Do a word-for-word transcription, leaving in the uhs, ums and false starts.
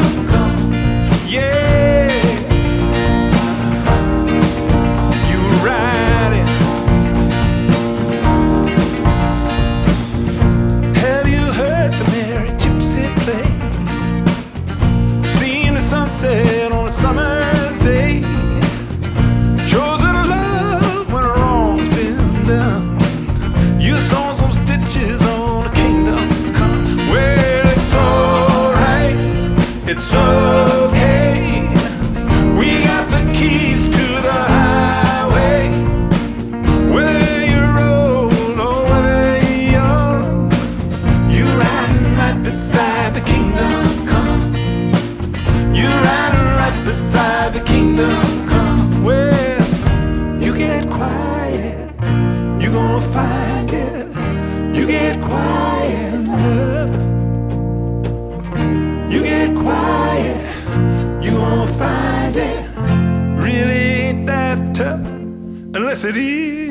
come. Yeah, you ride it. Have you heard the merry gypsy play? Seen the sunset on a summer's day. Chosen love when a wrong's been done. You saw some stitches on the kingdom come. Well, it's alright, it's okay. We got the keys to the highway. Whether you're old or whether you're young, you're riding right beside the kingdom come. You're riding right beside the kingdom come. Well, you get quiet, you gonna find it. You get quiet enough. You get quiet, you gonna find it. Really ain't that tough, unless it is.